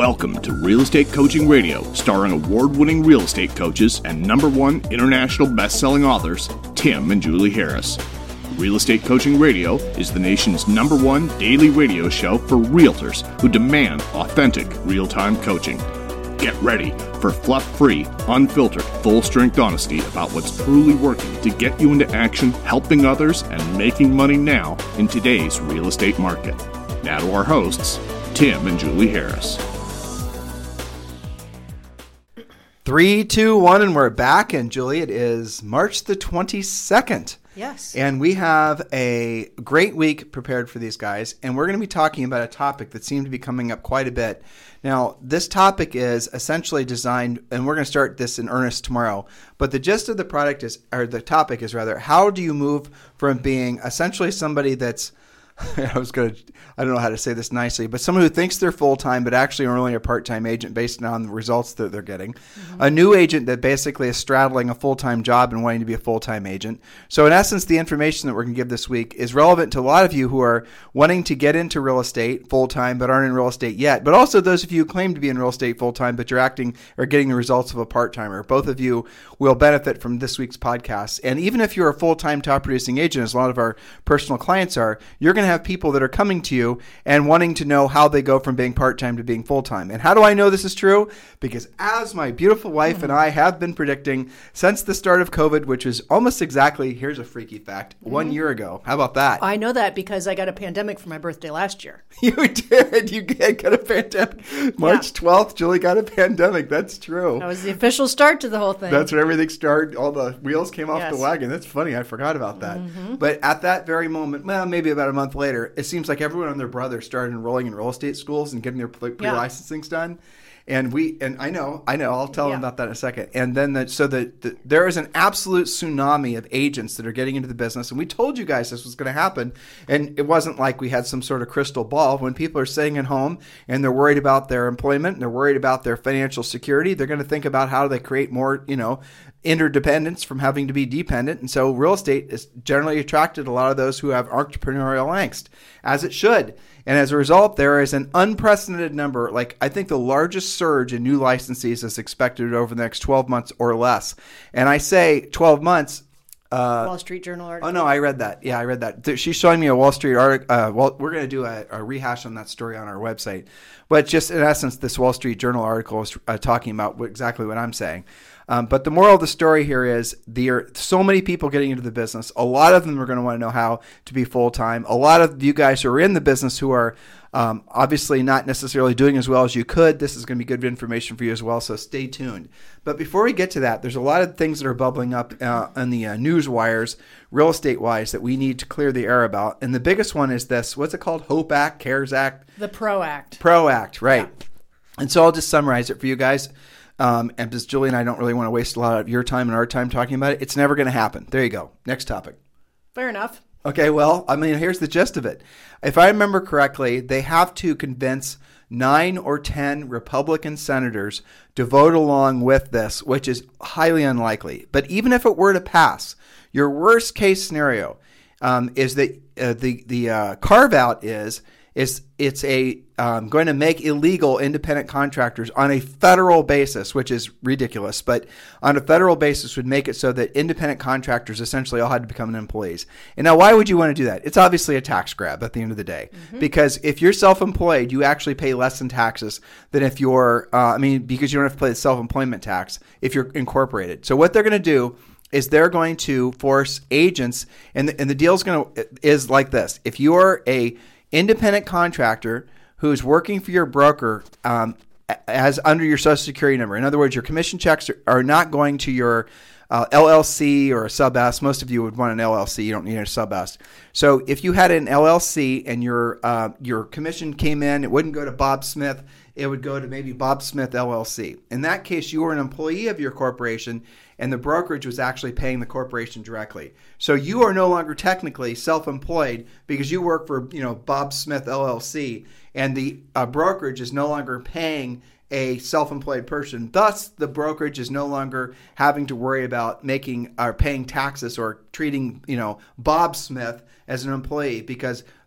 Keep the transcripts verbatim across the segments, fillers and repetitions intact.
Welcome to Real Estate Coaching Radio, starring award-winning real estate coaches and number one international best-selling authors, Tim and Julie Harris. Real Estate Coaching Radio is the nation's number one daily radio show for realtors who demand authentic, real-time coaching. Get ready for fluff-free, unfiltered, full-strength honesty about what's truly working to get you into action, helping others, and making money now in today's real estate market. Now to our hosts, Tim and Julie Harris. Three, two, one, and we're back. And Julie, it is March the twenty-second. Yes. And we have a great week prepared for these guys. And we're going to be talking about a topic that seemed to be coming up quite a bit. Now, this topic is essentially designed, and we're going to start this in earnest tomorrow. But the gist of the product is, or the topic is rather, how do you move from being essentially somebody that's I was going to, I don't know how to say this nicely, but someone who thinks they're full-time but actually are only a part-time agent based on the results that they're getting. Mm-hmm. A new agent that basically is straddling a full-time job and wanting to be a full-time agent. So in essence, the information that we're going to give this week is relevant to a lot of you who are wanting to get into real estate full-time but aren't in real estate yet. But also those of you who claim to be in real estate full-time but you're acting or getting the results of a part-timer. Both of you will benefit from this week's podcast. And even if you're a full-time top-producing agent, as a lot of our personal clients are, you're going to have people that are coming to you and wanting to know how they go from being part-time to being full-time. And how do I know this is true? Because as my beautiful wife mm-hmm. and I have been predicting since the start of COVID, which is almost exactly, here's a freaky fact, mm-hmm. one year ago. How about that? I know that because I got a pandemic for my birthday last year. You did. You got a pandemic. March twelfth, Julie got a pandemic. That's true. That was the official start to the whole thing. That's when everything started. All the wheels came off yes. the wagon. That's funny. I forgot about that. Mm-hmm. But at that very moment, well, maybe about a month later, it seems like everyone and their brother started enrolling in real estate schools and getting their pre-licensings yeah. done. And we, and I know, I know, I'll tell yeah. them about that in a second. And then, the, so the, the, there is an absolute tsunami of agents that are getting into the business. And we told you guys this was going to happen. And it wasn't like we had some sort of crystal ball. When people are sitting at home and they're worried about their employment and they're worried about their financial security, they're going to think about how do they create more, you know, interdependence from having to be dependent. And so real estate is generally attracted a lot of those who have entrepreneurial angst, as it should. And as a result, there is an unprecedented number, like I think the largest surge in new licensees is expected over the next twelve months or less. And I say twelve months. Uh, Wall Street Journal article. Oh, no, I read that. Yeah, I read that. She's showing me a Wall Street article. Uh, well, we're going to do a, a rehash on that story on our website. But just in essence, this Wall Street Journal article is uh, talking about what, exactly what I'm saying. Um, but the moral of the story here is there are so many people getting into the business. A lot of them are going to want to know how to be full-time. A lot of you guys who are in the business who are um, obviously not necessarily doing as well as you could, this is going to be good information for you as well, so stay tuned. But before we get to that, there's a lot of things that are bubbling up uh, on the uh, news wires, real estate-wise, that we need to clear the air about. And the biggest one is this, what's it called? HOPE Act, CARES Act? The PRO Act. PRO Act, right. Yeah. And so I'll just summarize it for you guys. Um, and because Julie and I don't really want to waste a lot of your time and our time talking about it, it's never going to happen. There you go. Next topic. Fair enough. Okay, well, I mean, here's the gist of it. If I remember correctly, they have to convince nine or ten Republican senators to vote along with this, which is highly unlikely. But even if it were to pass, your worst case scenario um, is that uh, the the uh, carve out is is it's a um, going to make illegal independent contractors on a federal basis, which is ridiculous, but on a federal basis would make it so that independent contractors essentially all had to become employees. And now, why would you want to do that? It's obviously a tax grab at the end of the day, mm-hmm. because if you're self-employed, you actually pay less in taxes than if you're, uh, I mean, because you don't have to pay the self-employment tax if you're incorporated. So what they're going to do is they're going to force agents, and the, and the deal's going to is like this: if you're a independent contractor who's working for your broker um, as under your Social Security number. In other words, your commission checks are, are not going to your uh, L L C or a sub-S. Most of you would want an L L C. You don't need a sub-S. So if you had an L L C and your uh, your commission came in, it wouldn't go to Bob Smith. It would go to maybe Bob Smith L L C. In that case, you were an employee of your corporation, and the brokerage was actually paying the corporation directly. So you are no longer technically self-employed because you work for, you know, Bob Smith L L C, and the uh, brokerage is no longer paying a self-employed person. Thus, the brokerage is no longer having to worry about making or paying taxes or treating, you know, Bob Smith as an employee, because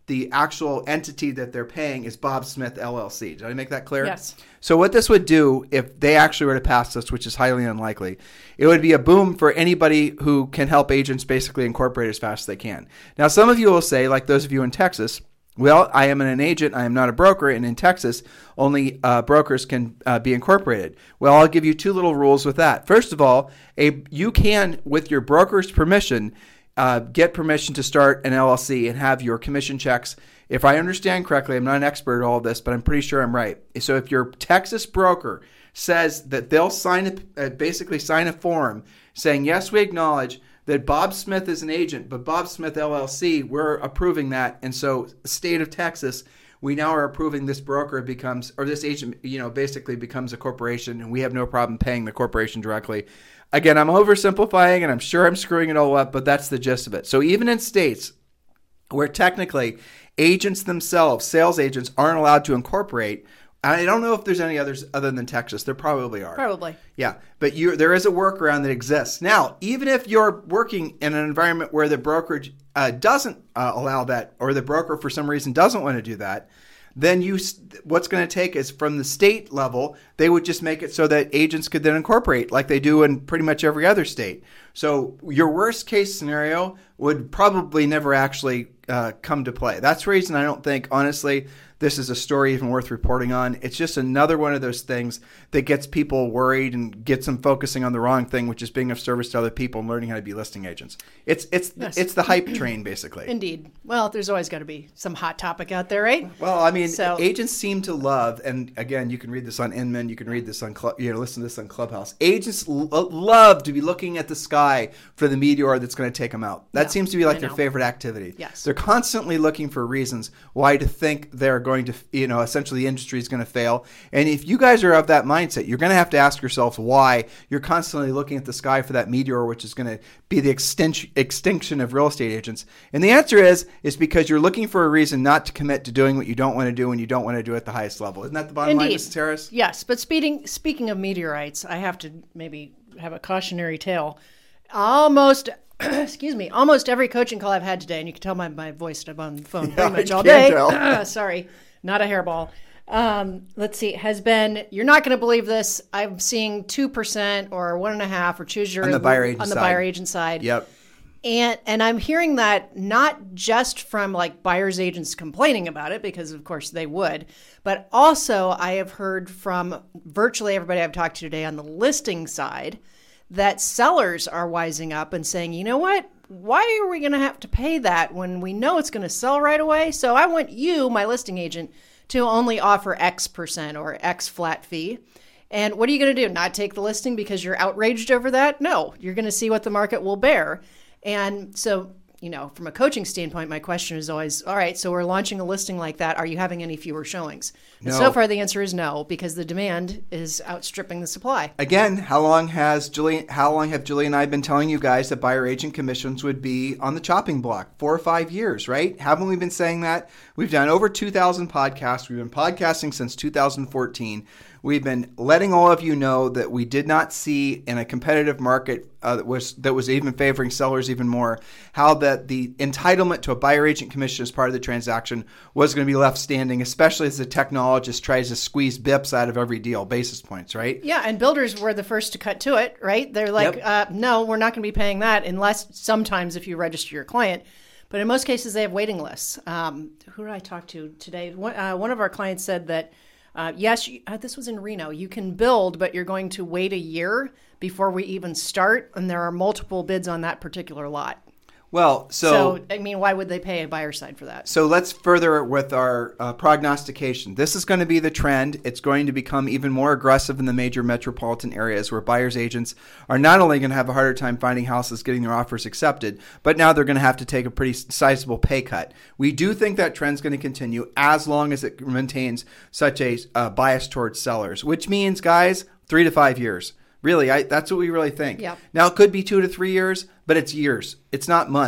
the actual entity that they're paying is Bob Smith L L C. Did I make that clear? Yes. So what this would do if they actually were to pass this, which is highly unlikely, it would be a boom for anybody who can help agents basically incorporate as fast as they can. Now, some of you will say, like those of you in Texas, well, I am an agent, I am not a broker, and in Texas, only uh, brokers can uh, be incorporated. Well, I'll give you two little rules with that. First of all, a you can, with your broker's permission, uh, get permission to start an L L C and have your commission checks. If I understand correctly, I'm not an expert at all of this, but I'm pretty sure I'm right. So if your Texas broker says that they'll sign a, uh, basically sign a form saying, yes, we acknowledge that Bob Smith is an agent, but Bob Smith L L C, we're approving that. And so the state of Texas, we now are approving this broker becomes, or this agent, you know, basically becomes a corporation, and we have no problem paying the corporation directly. Again, I'm oversimplifying, and I'm sure I'm screwing it all up, but that's the gist of it. So even in states where technically agents themselves, sales agents, aren't allowed to incorporate, I don't know if there's any others other than Texas. There probably are. Probably. Yeah, but you, there is a workaround that exists. Now, even if you're working in an environment where the brokerage uh, doesn't uh, allow that, or the broker for some reason doesn't want to do that, then you, what's going to take is from the state level, they would just make it so that agents could then incorporate like they do in pretty much every other state. So your worst case scenario would probably never actually uh, come to play. That's the reason I don't think, honestly, this is a story even worth reporting on. It's just another one of those things that gets people worried and gets them focusing on the wrong thing, which is being of service to other people and learning how to be listing agents. It's it's yes. it's the hype train, basically. Indeed. Well, there's always got to be some hot topic out there, right? Well, I mean, so, agents seem to love, and again, you can read this on Inman, you can read this on, you know, listen to this on Clubhouse. Agents l- love to be looking at the sky for the meteor that's going to take them out. That yeah, seems to be like I their know. favorite activity. Yes. They're constantly looking for reasons why to think they're going to, you know, essentially the industry is going to fail. And if you guys are of that mindset, you're going to have to ask yourselves why you're constantly looking at the sky for that meteor, which is going to be the extinction extinction of real estate agents. And the answer is, is because you're looking for a reason not to commit to doing what you don't want to do when you don't want to do it at the highest level. Isn't that the bottom Indeed. line, Missus Harris? Yes, but speaking, speaking of meteorites, I have to maybe have a cautionary tale. Almost... Excuse me. Almost every coaching call I've had today, and you can tell my, my voice, I'm on the phone pretty Yeah, much I all can day. tell. Sorry, not a hairball. Um, let's see, has been, you're not going to believe this. I'm seeing two percent or one and a half or choose your, On the buyer agent on the side. buyer agent side. Yep. And, and I'm hearing that not just from like buyer's agents complaining about it, because of course they would, but also I have heard from virtually everybody I've talked to today on the listing side that sellers are wising up and saying, you know what? Why are we going to have to pay that when we know it's going to sell right away? So I want you, my listing agent, to only offer X percent or X flat fee. And what are you going to do? Not take the listing because you're outraged over that? No, you're going to see what the market will bear. And so, you know, from a coaching standpoint, my question is always, all right, so we're launching a listing like that. Are you having any fewer showings? And No. so far, the answer is no, because the demand is outstripping the supply. Again, how long has Julie? How long have Julie and I been telling you guys that buyer agent commissions would be on the chopping block? Four or five years, right? Haven't we been saying that? We've done over two thousand podcasts. We've been podcasting since two thousand fourteen. We've been letting all of you know that we did not see in a competitive market uh, that was that was even favoring sellers even more, how that the entitlement to a buyer agent commission as part of the transaction was going to be left standing, especially as the technologist tries to squeeze bips out of every deal, basis points, right? Yeah, and builders were the first to cut to it, right? They're like, Yep. uh, no, we're not going to be paying that unless sometimes if you register your client. But in most cases, they have waiting lists. Um, who did I talk to today? One, uh, one of our clients said that, uh, yes, you, uh, this was in Reno. You can build, but you're going to wait a year before we even start. And there are multiple bids on that particular lot. Well, so, So, I mean, why would they pay a buyer side for that? so let's further with our uh, prognostication. This is going to be the trend. It's going to become even more aggressive in the major metropolitan areas where buyers agents are not only going to have a harder time finding houses, getting their offers accepted, but now they're going to have to take a pretty sizable pay cut. We do think that trend's going to continue as long as it maintains such a uh, bias towards sellers, which means, guys, three to five years. Really, I, that's what we really think. Yep. Now, it could be two to three years, but it's years. It's not months.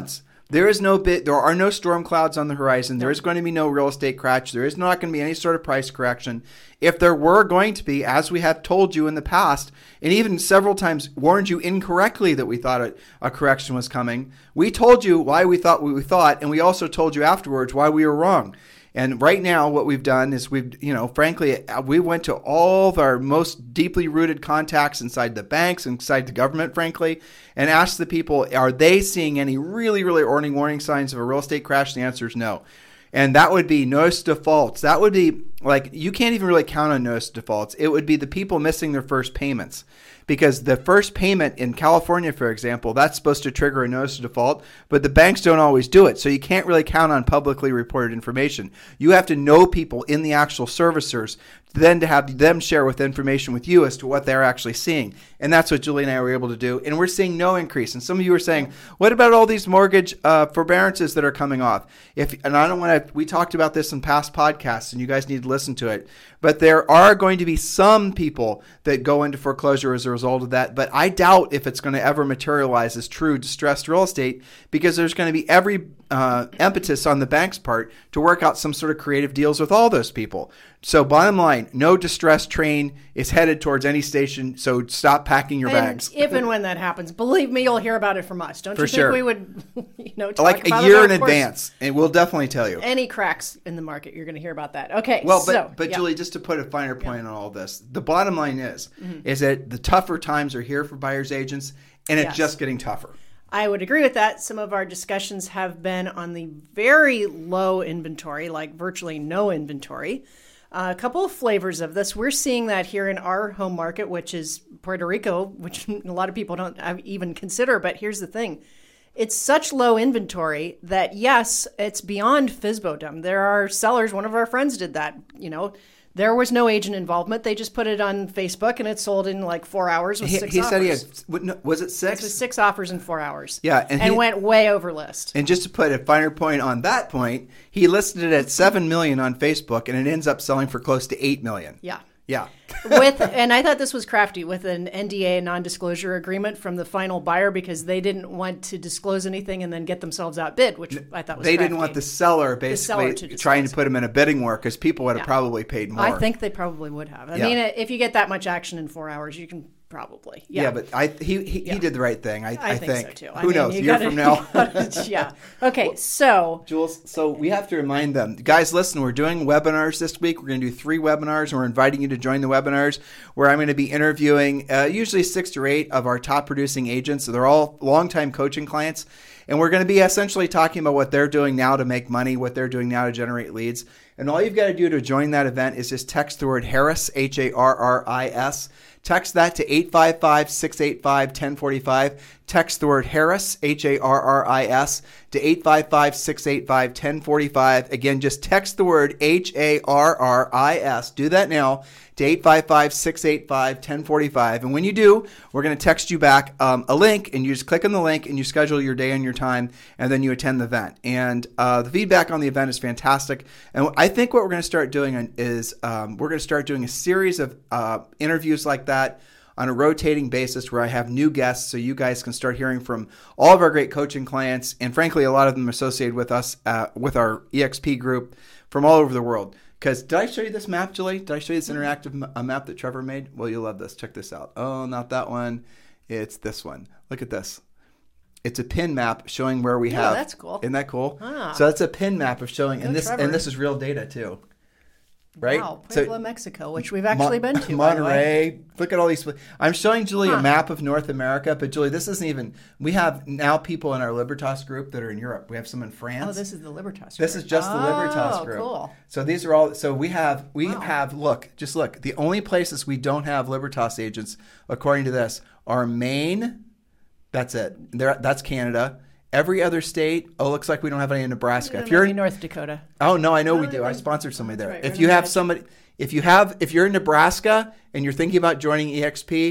There is no bit. There are no storm clouds on the horizon. There is going to be no real estate crash. There is not going to be any sort of price correction. If there were going to be, as we have told you in the past, and even several times warned you incorrectly that we thought a, a correction was coming, we told you why we thought what we thought, and we also told you afterwards why we were wrong. And right now, what we've done is we've, you know, frankly, we went to all of our most deeply rooted contacts inside the banks, inside the government, frankly, and asked the people, are they seeing any really, really warning, warning signs of a real estate crash? The answer is no. And that would be notice defaults. That would be like, you can't even really count on notice defaults. It would be the people missing their first payments. Because the first payment in California, for example, that's supposed to trigger a notice of default, but the banks don't always do it. So you can't really count on publicly reported information. You have to know people in the actual servicers, then to have them share with information with you as to what they're actually seeing. And that's what Julie and I were able to do. And we're seeing no increase. And some of you are saying, what about all these mortgage uh, forbearances that are coming off? If and I don't want to, we talked about this in past podcasts, and you guys need to listen to it. But there are going to be some people that go into foreclosure as a result of that. But I doubt if it's going to ever materialize as true distressed real estate, because there's going to be every uh, impetus on the bank's part to work out some sort of creative deals with all those people. So bottom line, no distressed train is headed towards any station, so stop packing your and bags. If and when that happens, believe me, you'll hear about it from us. Don't For you think sure. we would, you know, talk like about a year it? in Of course, advance, and we'll definitely tell you. Any cracks in the market, you're going to hear about that. Okay, Well, but so, but yeah. Julie, just to put a finer point Yeah. on all this, the bottom line is Mm-hmm. is that the tougher times are here for buyers agents, and it's Yes. just getting tougher. I would agree with that. Some of our discussions have been on the very low inventory, like virtually no inventory. Uh, a couple of flavors of this. We're seeing that here in our home market, which is Puerto Rico, which a lot of people don't even consider. But here's the thing. It's such low inventory that, yes, it's beyond F S B O dom. There are sellers. One of our friends did that. You know, there was no agent involvement. They just put it on Facebook, and it sold in like four hours with He, six he offers. said he had, what, no, was it six? It was six offers in four hours. Yeah, and and, he- went way over list. And just to put a finer point on that point, he listed it at seven million dollars on Facebook, and it ends up selling for close to eight million dollars. Yeah. Yeah. with and I thought this was crafty, with an N D A, non-disclosure agreement from the final buyer, because they didn't want to disclose anything and then get themselves outbid, which I thought was They crafty. didn't want the seller basically seller to trying to disclose. put him in a bidding war, because people would have Yeah. probably paid more. I think they probably would have. I Yeah. mean, if you get that much action in four hours, you can probably. Yeah, Yeah, but I he he, Yeah. he did the right thing. I, I, think, so too. I Who mean, knows? you A year gotta- from now. you gotta- yeah. Okay, so Jules, so we have to remind them. Guys, listen, we're doing webinars this week. We're going to do three webinars, and we're inviting you to join the webinars, where I'm going to be interviewing uh, usually six or eight of our top producing agents. So they're all longtime coaching clients. And we're going to be essentially talking about what they're doing now to make money, what they're doing now to generate leads. And all you've got to do to join that event is just text the word Harris, H A R R I S. Text that to eight five five, six eight five, one oh four five. Text the word Harris, H A R R I S, to eight five five, six eight five, one oh four five. Again, just text the word H A R R I S. Do that now to eight five five, six eight five, one oh four five. And when you do, we're going to text you back um, a link, and you just click on the link and you schedule your day and your time, and then you attend the event. And uh, the feedback on the event is fantastic. And I think what we're going to start doing is um, we're going to start doing a series of uh, interviews like that on a rotating basis, where I have new guests, so you guys can start hearing from all of our great coaching clients, and frankly, a lot of them associated with us, uh, with our E X P group from all over the world. Because did I show you this map, Julie? Did I show you this interactive m- a map that Trevor made? Well, you'll love this. Check this out. Oh, not that one. It's this one. Look at this. It's a pin map showing where we Yeah, have. that's cool. Isn't that cool? Ah. So that's a pin map of showing, and Go this Trevor. and this is real data too. Right? wow, So- Puebla, Mexico, which we've actually Mon- been to. by the way. Monterey. Look at all these. I'm showing Julie Huh. a map of North America, but Julie, this isn't even. We have now people in our Libertas group that are in Europe. We have some in France. Oh, this is the Libertas. This group. is just the Libertas Oh, group. cool. So these are all. So we have we Wow. have. Look, just look. The only places we don't have Libertas agents, according to this, are Maine. That's it. There. That's Canada. Every other state. Oh, looks like we don't have any in Nebraska. Yeah, If you're maybe in North Dakota. Oh no, I know we Oh, do. I they- sponsored somebody there. right, If we're you gonna have imagine. somebody, if you have, if you're in Nebraska and you're thinking about joining E X P,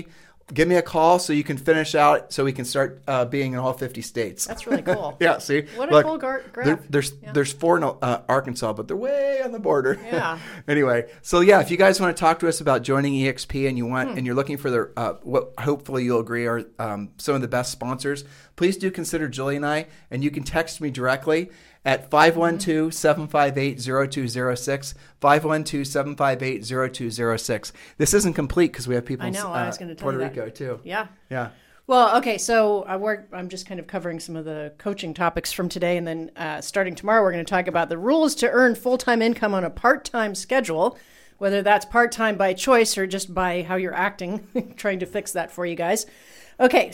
give me a call so you can finish out so we can start uh, being in all fifty states. That's really cool. Yeah, see? What a Look, cool gar- graph. There, there's yeah. there's four in uh, Arkansas, but they're way on the border. Yeah. Anyway, so yeah, if you guys want to talk to us about joining E X P and you want hmm. and you're looking for the uh, what hopefully you'll agree are um, some of the best sponsors, please do consider Julie and I, and you can text me directly at five one two, seven five eight, zero two zero six, five one two, seven five eight, zero two zero six. This isn't complete because we have people I in know, uh, I was gonna tell Puerto you that. Rico too. Yeah. Yeah. Well, okay, so I work, I'm just kind of covering some of the coaching topics from today, and then uh, starting tomorrow, we're going to talk about the rules to earn full-time income on a part-time schedule, whether that's part-time by choice or just by how you're acting, trying to fix that for you guys. Okay,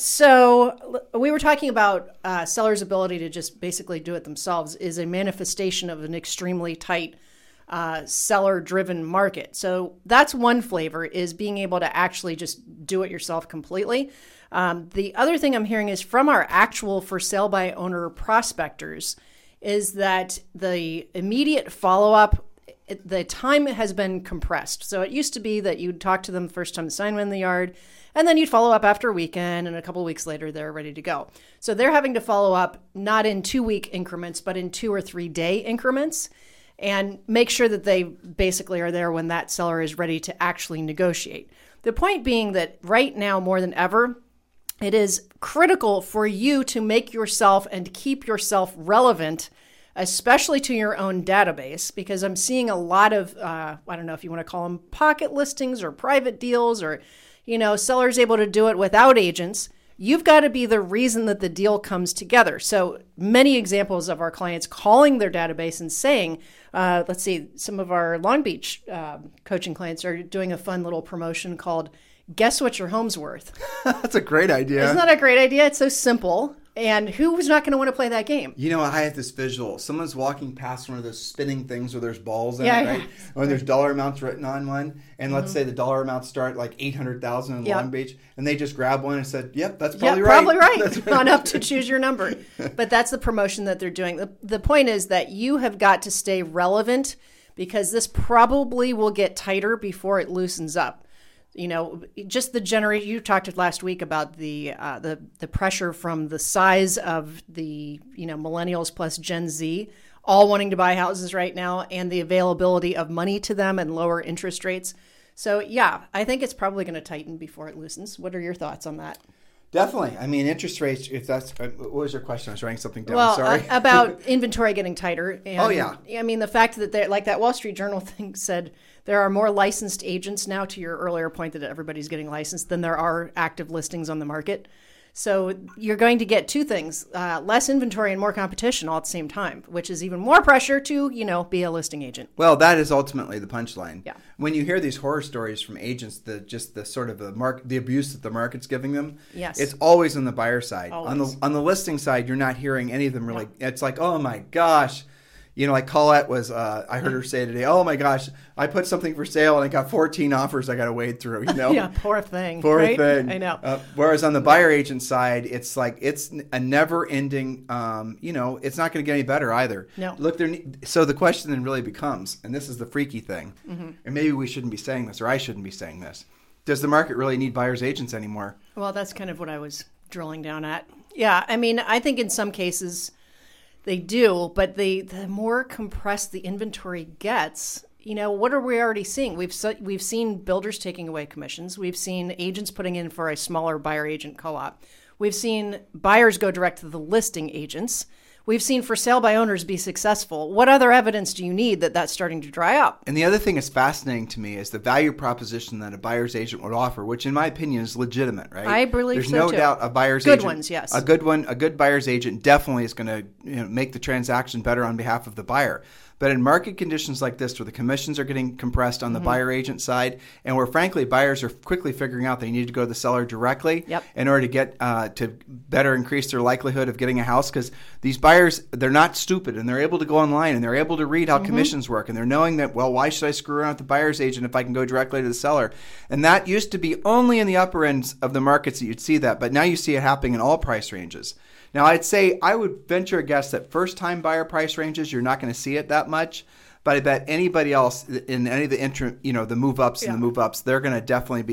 so we were talking about uh, sellers' ability to just basically do it themselves is a manifestation of an extremely tight uh, seller-driven market. So that's one flavor, is being able to actually just do it yourself completely. Um, the other thing I'm hearing is from our actual for sale by owner prospectors is that the immediate follow-up, it, the time has been compressed. So it used to be that you'd talk to them first time the sign went in the yard, and then you'd follow up after a weekend, and a couple of weeks later, they're ready to go. So they're having to follow up not in two-week increments, but in two- or three-day increments, and make sure that they basically are there when that seller is ready to actually negotiate. The point being that right now, more than ever, it is critical for you to make yourself and keep yourself relevant, especially to your own database, because I'm seeing a lot of, uh, I don't know if you want to call them pocket listings or private deals or, you know, sellers able to do it without agents. You've got to be the reason that the deal comes together. So many examples of our clients calling their database and saying, uh, let's see, some of our Long Beach uh, coaching clients are doing a fun little promotion called Guess What Your Home's Worth. That's a great idea. Isn't that a great idea? It's so simple. And who's not going to want to play that game? You know, I have this visual. Someone's walking past one of those spinning things where there's balls in Yeah, it, yeah. right? When there's dollar amounts written on one. And Mm-hmm. let's say the dollar amounts start like eight hundred thousand in Yep. Long Beach. And they just grab one and said, yep, that's Yeah, probably right. probably right. That's On up to choose your number. But that's the promotion that they're doing. The, the point is that you have got to stay relevant because this probably will get tighter before it loosens up. You know, just the generation, you talked last week about the, uh, the, the pressure from the size of the, you know, millennials plus Gen Z all wanting to buy houses right now and the availability of money to them and lower interest rates. So, yeah, I think it's probably going to tighten before it loosens. What are your thoughts on that? Definitely. I mean, interest rates, if that's, uh, what was your question? I was writing something down. Well, Sorry. uh, about inventory getting tighter. And, Oh, yeah. I mean, the fact that they're like that Wall Street Journal thing said there are more licensed agents now, to your earlier point that everybody's getting licensed, than there are active listings on the market. So you're going to get two things, uh, less inventory and more competition all at the same time, which is even more pressure to, you know, be a listing agent. Well, that is ultimately the punchline. Yeah. When you hear these horror stories from agents, the just the sort of the mark, the abuse that the market's giving them, Yes. it's always on the buyer side. Always. On the on the listing side, you're not hearing any of them really. It's like, oh my gosh, you know, like Colette was. Uh, I heard her say today, oh my gosh, I put something for sale and I got fourteen offers I got to wade through. You know, Yeah, poor thing. Poor right? thing. I know. Uh, whereas on the buyer agent side, it's like it's a never-ending. Um, you know, it's not going to get any better either. No. Look, there. So the question then really becomes, and this is the freaky thing, Mm-hmm. and maybe we shouldn't be saying this, or I shouldn't be saying this. Does the market really need buyers agents anymore? Well, that's kind of what I was drilling down at. Yeah, I mean, I think in some cases they do, but the the more compressed the inventory gets, you know, what are we already seeing? We've se- we've seen builders taking away commissions. We've seen agents putting in for a smaller buyer agent co-op. We've seen buyers go direct to the listing agents. We've seen for sale by owners be successful. What other evidence do you need that that's starting to dry up? And the other thing that's fascinating to me is the value proposition that a buyer's agent would offer, which in my opinion is legitimate, right? I believe There's so, no too. doubt a buyer's Good agent. ones, yes. A good one, a good buyer's agent definitely is going to you know, make the transaction better on behalf of the buyer. But in market conditions like this, where the commissions are getting compressed on the Mm-hmm. buyer agent side, and where frankly buyers are quickly figuring out they need to go to the seller directly Yep. in order to get uh, to better increase their likelihood of getting a house, because these buyers, they're not stupid, and they're able to go online and they're able to read how Mm-hmm. commissions work, and they're knowing that, well, why should I screw around with the buyer's agent if I can go directly to the seller? And that used to be only in the upper ends of the markets that you'd see that, but now you see it happening in all price ranges. Now, I'd say I would venture a guess that first-time buyer price ranges, you're not going to see it that much. But I bet anybody else in any of the interim, you know, the move ups Yeah. and the move ups, they're going to definitely be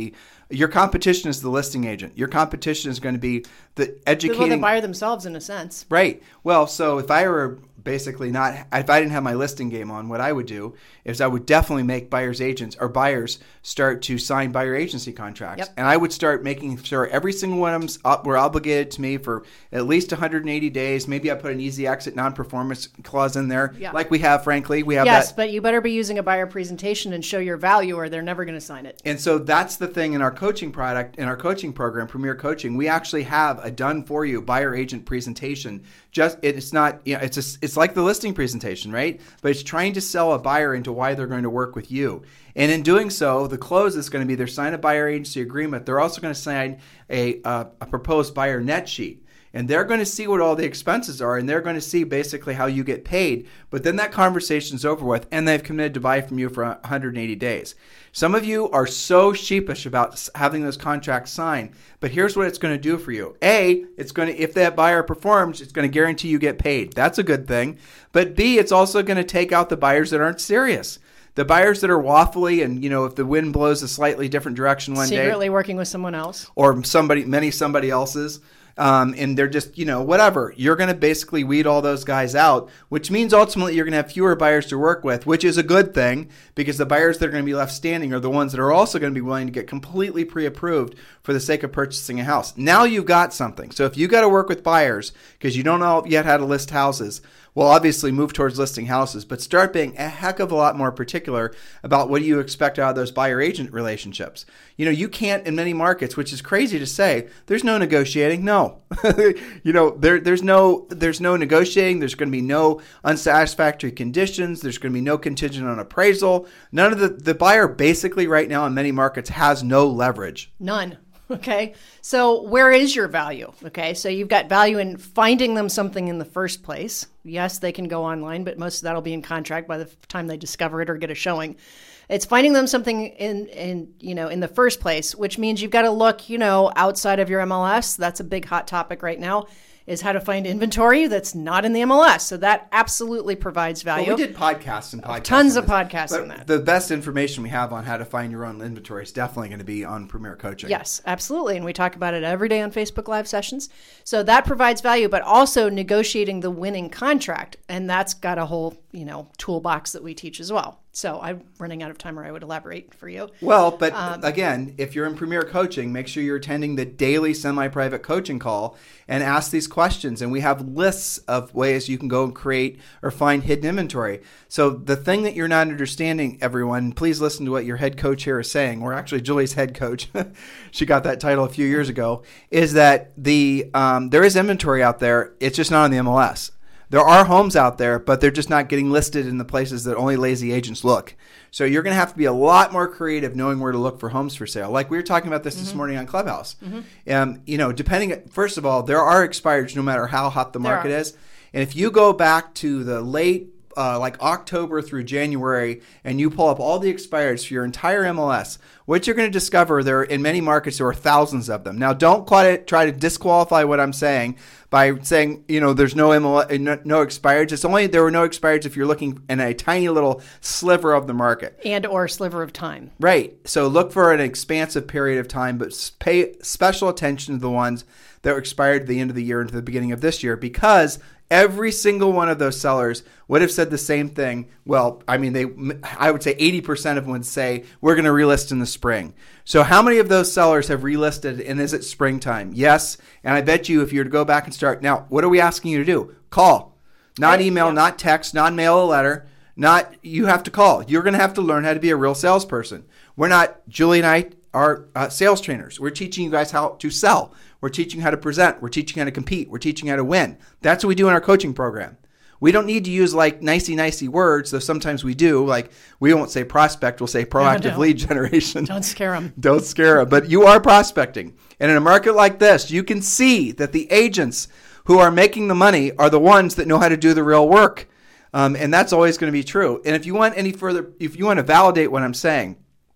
Your competition is the listing agent. Your competition is going to be the educating. Well, the buyer themselves, in a sense. Right. Well, so if I were basically not, if I didn't have my listing game on, what I would do is I would definitely make buyers agents or buyers start to sign buyer agency contracts. Yep. And I would start making sure every single one of them were obligated to me for at least one hundred eighty days. Maybe I put an easy exit non-performance clause in there, Yeah. like we have, frankly. We have Yes, that. but you better be using a buyer presentation and show your value or they're never going to sign it. And so that's the thing in our coaching product, in our coaching program, Premier Coaching, we actually have a done for you buyer agent presentation. Just it's not, you know, it's a, it's like the listing presentation, right? But it's trying to sell a buyer into why they're going to work with you. And in doing so, the close is going to be they're sign a buyer agency agreement. They're also going to sign a uh, a proposed buyer net sheet. And they're going to see what all the expenses are, and they're going to see basically how you get paid. But then that conversation's over with, and they've committed to buy from you for one hundred eighty days. Some of you are so sheepish about having those contracts signed, but here's what it's going to do for you. A, it's going to, if that buyer performs, it's going to guarantee you get paid. That's a good thing. But B, it's also going to take out the buyers that aren't serious. The buyers that are waffly and, you know, if the wind blows a slightly different direction one Secretly day. Secretly working with someone else. Or somebody, many somebody else's. Um, and they're just, you know, whatever. You're going to basically weed all those guys out, which means ultimately you're going to have fewer buyers to work with, which is a good thing because the buyers that are going to be left standing are the ones that are also going to be willing to get completely pre-approved for the sake of purchasing a house. Now you've got something. So if you got to work with buyers because you don't know yet how to list houses, well, obviously move towards listing houses, but start being a heck of a lot more particular about what do you expect out of those buyer-agent relationships. You know, you can't in many markets, which is crazy to say, there's no negotiating. No, you know, there, there's no, there's no negotiating. There's going to be no unsatisfactory conditions. There's going to be no contingent on appraisal. None of the, the buyer basically right now in many markets has no leverage. None. Okay. So where is your value? Okay. So you've got value in finding them something in the first place. Yes, they can go online, but most of that'll be in contract by the time they discover it or get a showing. It's finding them something in, in, you know, in the first place, which means you've got to look, you know, outside of your M L S. That's a big hot topic right now, is how to find inventory that's not in the M L S. So that absolutely provides value. Well, we did podcasts and podcasts. Tons on of podcasts on that. The best information we have on how to find your own inventory is definitely going to be on Premier Coaching. Yes, absolutely. And we talk about it every day on Facebook Live sessions. So that provides value, but also negotiating the winning contract. And that's got a whole, you know, toolbox that we teach as well. So I'm running out of time, or I would elaborate for you. Well, but Um, again, if you're in Premier Coaching, make sure you're attending the daily semi-private coaching call and ask these questions. And we have lists of ways you can go and create or find hidden inventory. So the thing that you're not understanding, everyone, please listen to what your head coach here is saying. We're actually Julie's head coach. She got that title a few years ago. Is that the um, there is inventory out there. It's just not on the M L S. There are homes out there, but they're just not getting listed in the places that only lazy agents look. So you're going to have to be a lot more creative knowing where to look for homes for sale. Like we were talking about this mm-hmm. this morning on Clubhouse. Mm-hmm. Um, you know, depending, first of all, there are expireds no matter how hot the market is. And if you go back to the late, uh, like October through January, and you pull up all the expireds for your entire M L S, what you're going to discover there in many markets, there are thousands of them. Now, don't quite try to disqualify what I'm saying by saying, you know, there's no M L S, no, no expireds. It's only there were no expireds if you're looking in a tiny little sliver of the market. And or sliver of time. Right. So look for an expansive period of time, but pay special attention to the ones that were expired at the end of the year into the beginning of this year, because every single one of those sellers would have said the same thing. Well, I mean, they, I would say eighty percent of them would say, we're going to relist in the spring. So how many of those sellers have relisted, and is it springtime? Yes. And I bet you if you were to go back and start, now, what are we asking you to do? Call. Not right. email, yeah. not text, not mail a letter. Not, you have to call. You're going to have to learn how to be a real salesperson. We're not, Julie and I are uh, sales trainers. We're teaching you guys how to sell. We're teaching you how to present. We're teaching you how to compete. We're teaching you how to win. That's what we do in our coaching program. We don't need to use like nicey nicey words, though sometimes we do. Like we won't say prospect, we'll say proactive no, no. lead generation. Don't scare them. Don't scare them. But you are prospecting. And in a market like this, you can see that the agents who are making the money are the ones that know how to do the real work. Um, and that's always going to be true. And if you want any further, if you want to validate what I'm saying,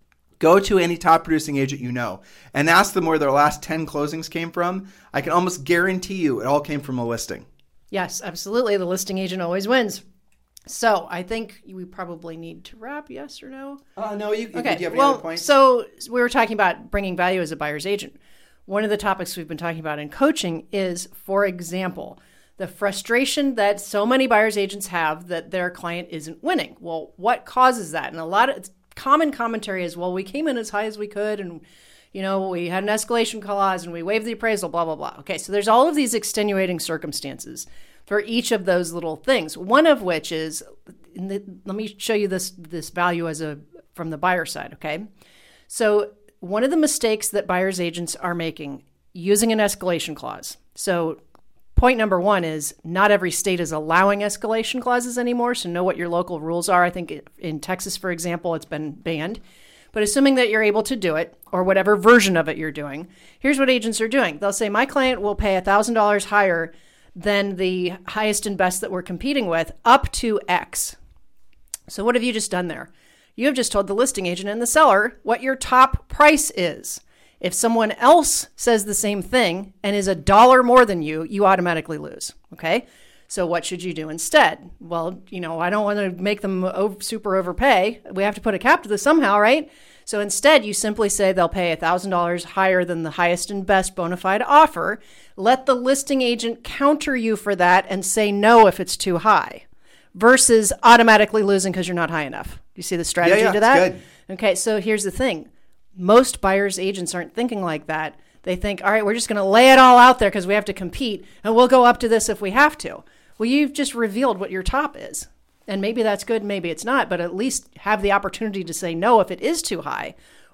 go to any top producing agent you know and ask them where their last ten closings came from. I can almost guarantee you it all came from a listing. Yes, absolutely. The listing agent always wins. So I think we probably need to wrap, yes or no? Uh, no, you, Okay. do you have any well, other points? So we were talking about bringing value as a buyer's agent. One of the topics we've been talking about in coaching is, for example, the frustration that so many buyer's agents have that their client isn't winning. Well, what causes that? And a lot of it's common commentary is, well, we came in as high as we could and, you know, we had an escalation clause and we waived the appraisal, blah, blah, blah. Okay, so there's all of these extenuating circumstances for each of those little things. One of which is, the, let me show you this this value as a from the buyer side, okay? So one of the mistakes that buyer's agents are making using an escalation clause. So point number one is not every state is allowing escalation clauses anymore, so know what your local rules are. I think in Texas, for example, it's been banned. But assuming that you're able to do it, or whatever version of it you're doing, here's what agents are doing. They'll say, my client will pay one thousand dollars higher than the highest and best that we're competing with, up to X. So what have you just done there? You have just told the listing agent and the seller what your top price is. If someone else says the same thing and is a dollar more than you, you automatically lose, okay? So what should you do instead? Well, you know, I don't want to make them over, super overpay. We have to put a cap to this somehow, right? So instead, you simply say they'll pay one thousand dollars higher than the highest and best bona fide offer. Let the listing agent counter you for that and say no if it's too high, versus automatically losing because you're not high enough. You see the strategy yeah, yeah, to that? Good. Okay, so here's the thing. Most buyers agents aren't thinking like that. They think, all right, we're just going to lay it all out there because we have to compete, and we'll go up to this if we have to. Well, you've just revealed what your top is. And maybe that's good, maybe it's not, but at least have the opportunity to say no if it is too high,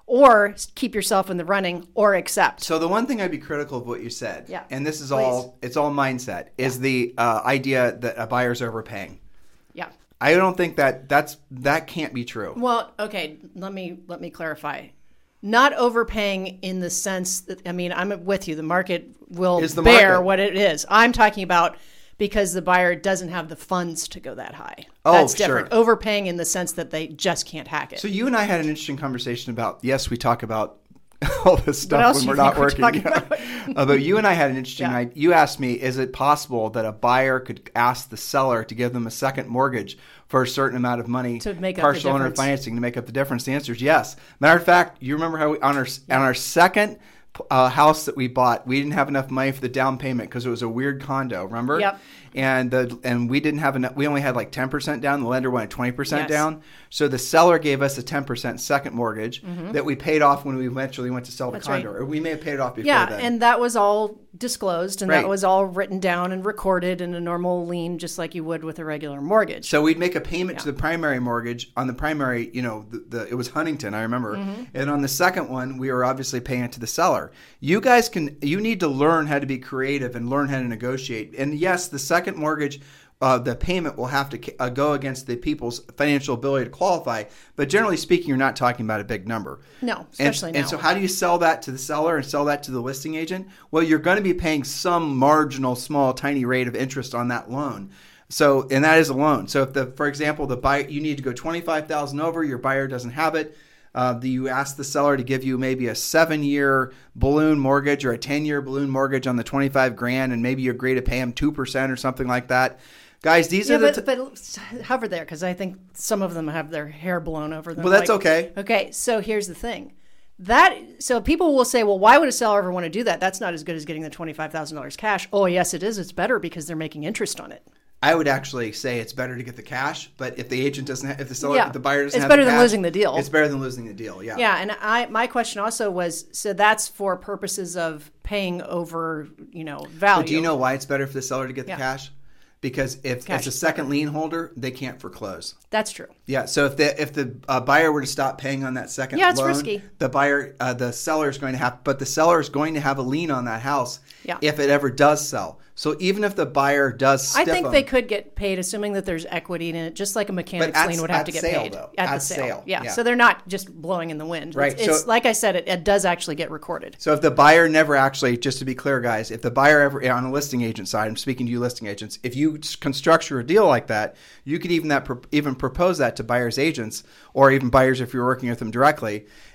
or keep yourself in the running, or accept. So the one thing I'd be critical of what you said, Yeah. and this is Please. all, it's all mindset, is Yeah. the uh, idea that a buyer's overpaying. Yeah. I don't think that that's that can't be true. Well, okay, let me let me clarify. Not overpaying in the sense that, I mean, I'm with you. The market will Is the bear market. what it is. I'm talking about because the buyer doesn't have the funds to go that high. Oh, That's sure. different. Overpaying in the sense that they just can't hack it. So you and I had an interesting conversation about, yes, we talk about all this stuff else when do we're you not think we're working. talking about? uh, but you and I had an interesting Yeah. idea. You asked me, is it possible that a buyer could ask the seller to give them a second mortgage for a certain amount of money, To make up the partial owner difference. financing, to make up the difference? The answer is yes. Matter of fact, you remember how we, on our on our second uh, house that we bought, we didn't have enough money for the down payment because it was a weird condo. Remember? Yep. And the and we didn't have enough. We only had like ten percent down. The lender wanted twenty percent Yes. down. So the seller gave us a ten percent second mortgage that we paid off when we eventually went to sell the That's condo. right. Or we may have paid it off before yeah, then. and that was all disclosed, and Right. that was all written down and recorded in a normal lien, just like you would with a regular mortgage. So we'd make a payment to the primary mortgage on the primary, you know, the, the it was Huntington, I remember. Mm-hmm. And on the second one, we were obviously paying it to the seller. You guys can, you need to learn how to be creative and learn how to negotiate. And yes, the second mortgage, uh, the payment will have to uh, go against the people's financial ability to qualify. But generally speaking, you're not talking about a big number. No, especially and, now. And so how do you sell that to the seller and sell that to the listing agent? Well, you're going to be paying some marginal, small, tiny rate of interest on that loan. So, and that is a loan. So if the, for example, the buyer, you need to go twenty-five thousand over, your buyer doesn't have it. Uh, the, you ask the seller to give you maybe a seven-year balloon mortgage or a ten-year balloon mortgage on the twenty-five grand, and maybe you agree to pay them two percent or something like that. Guys, these yeah, are the but, t- but hover there, because I think some of them have their hair blown over them. Well, that's Like- okay. Okay, so here's the thing. That so people will say, well, why would a seller ever want to do that? That's not as good as getting the twenty-five thousand dollars cash. Oh, yes, it is. It's better because they're making interest on it. I would actually say it's better to get the cash, but if the agent doesn't, have, if the seller, Yeah. if the buyer doesn't It's have better the than cash, losing the deal. It's better than losing the deal. Yeah. Yeah, and I my question also was, so that's for purposes of paying over, you know, value. But do you know why it's better for the seller to get the Yeah. cash? Because if Cash it's a is second lien holder, they can't foreclose. That's true. Yeah. So if the if the uh, buyer were to stop paying on that second Yeah, it's loan, risky. the buyer, uh, the seller is going to have, but the seller is going to have a lien on that house Yeah. if it ever does sell. So even if the buyer does, I stiff think them, they could get paid, assuming that there's equity in it, just like a mechanic's at- lien would have at to get sale, paid though. at, At the sale. sale, Yeah. yeah. so they're not just blowing in the wind. Right, It's, it's so- like I said, it, it does actually get recorded. So if the buyer never actually, just to be clear, guys, if the buyer ever, on a listing agent side, I'm speaking to you listing agents, if you can structure a deal like that, you could even that even propose that to buyers agents or even buyers if you're working with them directly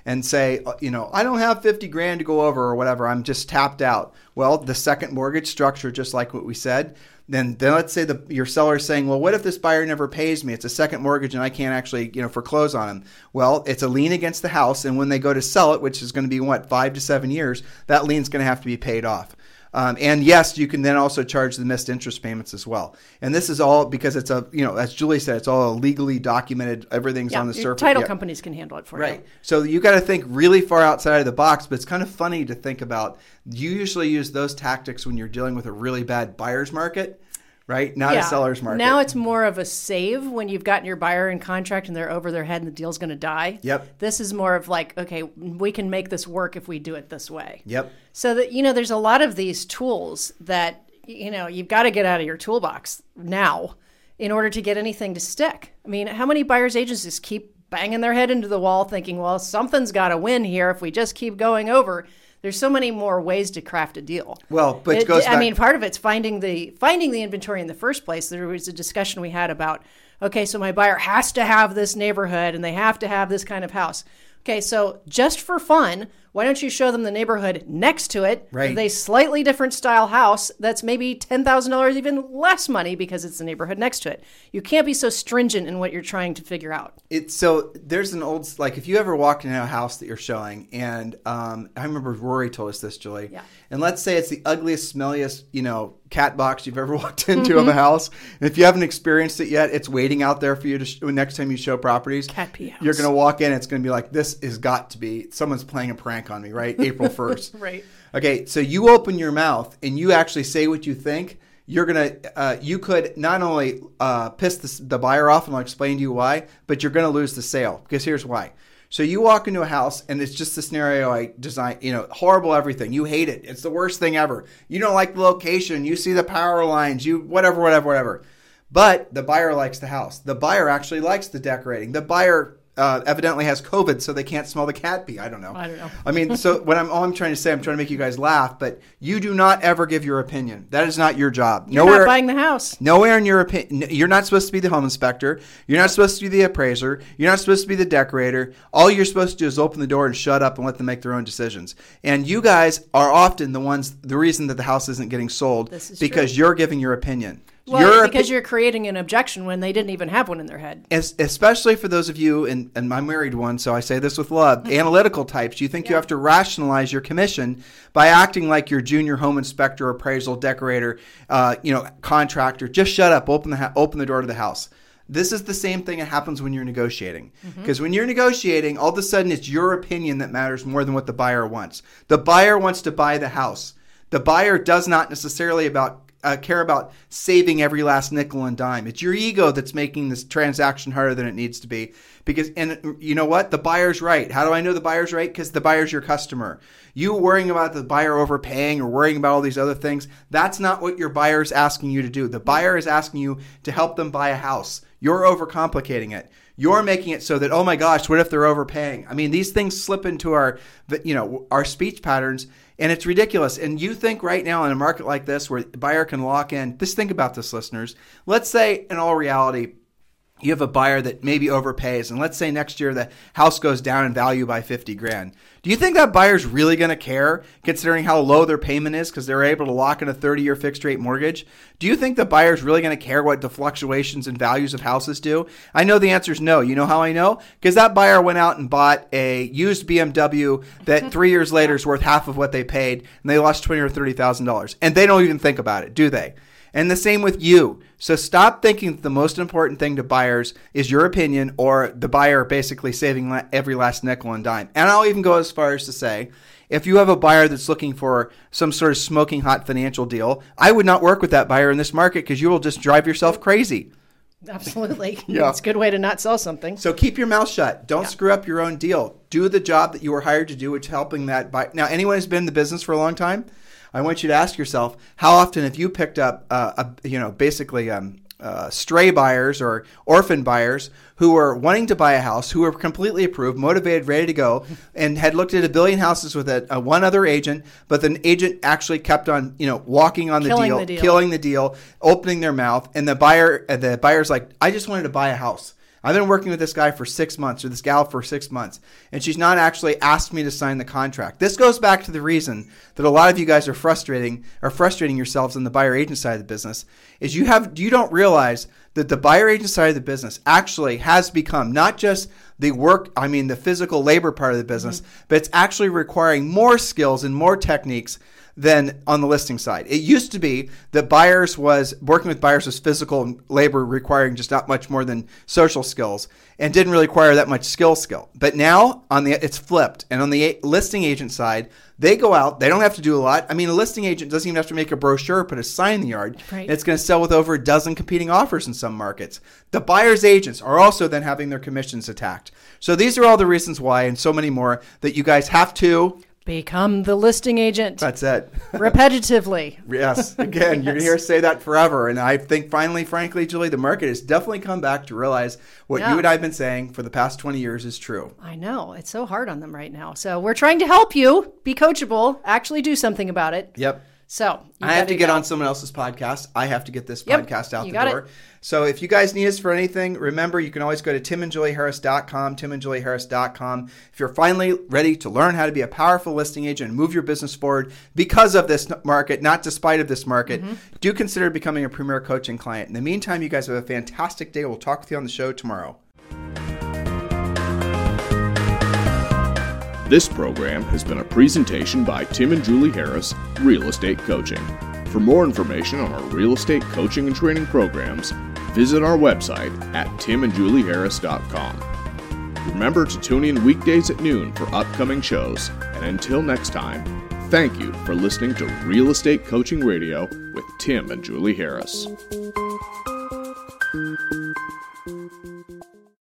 and say, you know, I don't have fifty grand to go over or whatever. I'm just tapped out. Well, the second mortgage structure, just like what we said, then then let's say the your seller is saying, well, what if this buyer never pays me? It's a second mortgage and I can't actually, you know, foreclose on him. Well, it's a lien against the house, and when they go to sell it, which is going to be what, five to seven years, that lien's going to have to be paid off. Um, and yes, you can then also charge the missed interest payments as well. And this is all because it's a, you know, as Julie said, it's all legally documented. Everything's yeah, on the surface. Title yeah. companies can handle it for right. you. Right. So you got to think really far outside of the box, but it's kind of funny to think about. You usually use those tactics when you're dealing with a really bad buyer's market. Right? Not yeah. a seller's market. Now it's more of a save when you've gotten your buyer in contract and they're over their head and the deal's going to die. Yep. This is more of like, okay, we can make this work if we do it this way. Yep. So that, you know, there's a lot of these tools that, you know, you've got to get out of your toolbox now in order to get anything to stick. I mean, how many buyer's agencies keep banging their head into the wall thinking, well, something's got to win here if we just keep going over? There's so many more ways to craft a deal. Well, but it, it goes back. I mean, part of it's finding the finding the inventory in the first place. There was a discussion we had about, okay, so my buyer has to have this neighborhood and they have to have this kind of house. Okay, so just for fun, why don't you show them the neighborhood next to it? Right. With a slightly different style house that's maybe ten thousand dollars, even less money because it's the neighborhood next to it. You can't be so stringent in what you're trying to figure out. It's so there's an old, like if you ever walked into a house that you're showing, and um, I remember Rory told us this, Julie. Yeah. And let's say it's the ugliest, smelliest, you know, cat box you've ever walked into mm-hmm. of a house. And if you haven't experienced it yet, it's waiting out there for you to sh- next time you show properties. Cat pee house. You're going to walk in, it's going to be like, this has got to be, someone's playing a prank on me, right? April first. Right. Okay, so you open your mouth and you actually say what you think. You're going to, uh, you could not only uh, piss the, the buyer off, and I'll explain to you why, but you're going to lose the sale, because here's why. So you walk into a house and it's just the scenario I designed, you know, horrible everything. You hate it. It's the worst thing ever. You don't like the location. You see the power lines, you whatever, whatever, whatever. But the buyer likes the house. The buyer actually likes the decorating. The buyer uh, evidently has COVID, so they can't smell the cat pee. I don't know. I don't know. I mean, so what I'm all I'm trying to say, I'm trying to make you guys laugh, but you do not ever give your opinion. That is not your job. You're Nowhere, not buying the house. Nowhere in your opinion. You're not supposed to be the home inspector. You're not supposed to be the appraiser. You're not supposed to be the decorator. All you're supposed to do is open the door and shut up and let them make their own decisions. And you guys are often the ones, the reason that the house isn't getting sold, This is because true. you're giving your opinion. Well, Your because opi- you're creating an objection when they didn't even have one in their head. As, especially for those of you, and, and I'm married one, so I say this with love, analytical types, you think Yeah. you have to rationalize your commission by acting like your junior home inspector, appraisal, decorator, uh, you know, contractor. Just shut up, open the ha- open the door to the house. This is the same thing that happens when you're negotiating. Because mm-hmm. when you're negotiating, all of a sudden it's your opinion that matters more than what the buyer wants. The buyer wants to buy the house. The buyer does not necessarily about Uh, care about saving every last nickel and dime. It's your ego that's making this transaction harder than it needs to be. Because, and you know what? The buyer's right. How do I know the buyer's right? Because the buyer's your customer. You worrying about the buyer overpaying or worrying about all these other things, that's not what your buyer's asking you to do. The buyer is asking you to help them buy a house. You're overcomplicating it. You're making it so that, oh my gosh, what if they're overpaying? I mean, these things slip into our, you know, our speech patterns, and it's ridiculous. And you think right now in a market like this where the buyer can lock in, just think about this, listeners. Let's say in all reality, you have a buyer that maybe overpays, and let's say next year the house goes down in value by fifty grand. Do you think that buyer's really going to care, considering how low their payment is because they're able to lock in a thirty-year fixed rate mortgage? Do you think the buyer's really going to care what the fluctuations in values of houses do? I know the answer is no. You know how I know? Because that buyer went out and bought a used B M W that three years later is worth half of what they paid, and they lost twenty thousand dollars or thirty thousand dollars. And they don't even think about it, do they? And the same with you. So stop thinking that the most important thing to buyers is your opinion or the buyer basically saving every last nickel and dime. And I'll even go as far as to say, if you have a buyer that's looking for some sort of smoking hot financial deal, I would not work with that buyer in this market because you will just drive yourself crazy. Absolutely. Yeah. It's a good way to not sell something. So keep your mouth shut. Don't Yeah. screw up your own deal. Do the job that you were hired to do, which is helping that buyer. Now, anyone who's been in the business for a long time, I want you to ask yourself, how often have you picked up, uh, a, you know, basically um, uh, stray buyers or orphan buyers who were wanting to buy a house, who were completely approved, motivated, ready to go, and had looked at a billion houses with a, a one other agent, but the agent actually kept on, you know, walking on the Killing deal, the deal. killing the deal, opening their mouth, and the buyer, uh, the buyer's like, I just wanted to buy a house. I've been working with this guy for six months or this gal for six months, and she's not actually asked me to sign the contract. This goes back to the reason that a lot of you guys are frustrating are frustrating yourselves on the buyer agent side of the business is you have you don't realize that the buyer agent side of the business actually has become not just the work, I mean the physical labor part of the business, mm-hmm. but it's actually requiring more skills and more techniques than on the listing side. It used to be that buyers was working with buyers was physical labor requiring just not much more than social skills and didn't really require that much skill skill. But now on the it's flipped. And on the listing agent side, they go out, they don't have to do a lot. I mean, a listing agent doesn't even have to make a brochure, put a sign in the yard. Right. It's going to sell with over a dozen competing offers in some markets. The buyer's agents are also then having their commissions attacked. So these are all the reasons why and so many more that you guys have to become the listing agent. That's it. Repetitively. Yes. Again, yes. You're going to hear us say that forever. And I think finally, frankly, Julie, the market has definitely come back to realize what yeah. you and I have been saying for the past twenty years is true. I know. It's so hard on them right now. So we're trying to help you be coachable, actually do something about it. Yep. So I have to get on someone else's podcast. I have to get this yep, podcast out the door. It. So if you guys need us for anything, remember you can always go to tim and julie harris dot com, tim and julie harris dot com. If you're finally ready to learn how to be a powerful listing agent and move your business forward because of this market, not despite of this market, mm-hmm. do consider becoming a Premier Coaching client. In the meantime, you guys have a fantastic day. We'll talk with you on the show tomorrow. This program has been a presentation by Tim and Julie Harris, Real Estate Coaching. For more information on our real estate coaching and training programs, visit our website at tim and julie harris dot com. Remember to tune in weekdays at noon for upcoming shows. And until next time, thank you for listening to Real Estate Coaching Radio with Tim and Julie Harris.